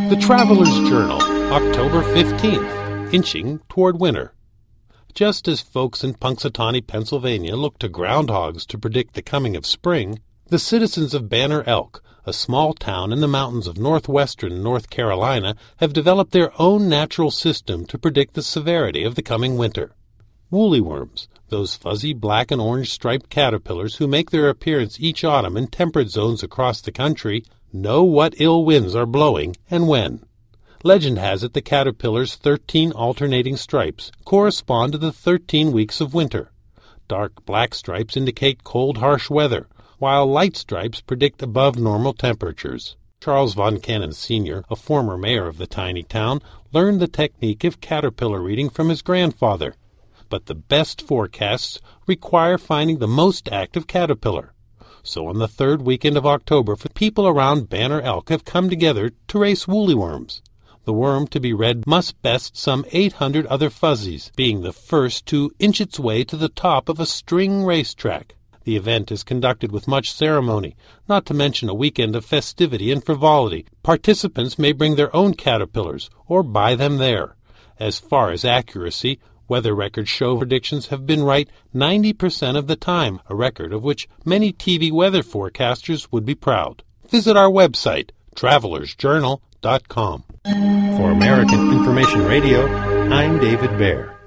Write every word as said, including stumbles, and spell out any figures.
The Traveler's Journal, October fifteenth, Inching Toward Winter. Just as folks in Punxsutawney, Pennsylvania look to groundhogs to predict the coming of spring, the citizens of Banner Elk, a small town in the mountains of northwestern North Carolina, have developed their own natural system to predict the severity of the coming winter. Woolly worms, those fuzzy black and orange striped caterpillars who make their appearance each autumn in temperate zones across the country, know what ill winds are blowing and when. Legend has it the caterpillar's thirteen alternating stripes correspond to the thirteen weeks of winter. Dark black stripes indicate cold, harsh weather, while light stripes predict above-normal temperatures. Charles Von Cannon Senior, a former mayor of the tiny town, learned the technique of caterpillar reading from his grandfather. But the best forecasts require finding the most active caterpillar. So on the third weekend of October, people around Banner Elk have come together to race woolly worms. The worm to be read must best some eight hundred other fuzzies, being the first to inch its way to the top of a string racetrack. The event is conducted with much ceremony, not to mention a weekend of festivity and frivolity. Participants may bring their own caterpillars or buy them there. As far as accuracy, weather records show predictions have been right ninety percent of the time, a record of which many T V weather forecasters would be proud. Visit our website, travelers journal dot com. For American Information Radio, I'm David Baer.